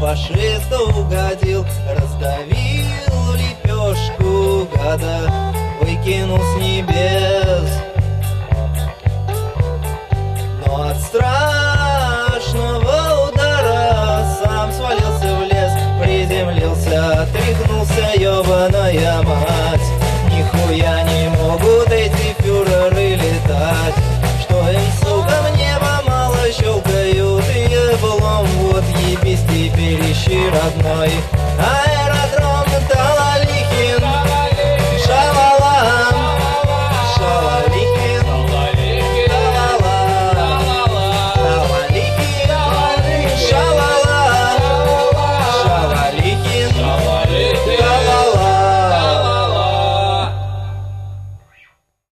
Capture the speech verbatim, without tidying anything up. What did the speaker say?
фашиста угодил, раздавил лепешку гада, выкинул с небес. Но от страшного удара сам свалился в лес, приземлился, тряхнулся, ёбаная мать. Нихуя не могут эти фюреры летать, что им, сука, в небо мало щелкают еблом. Вот ебись теперь, ищи, родной.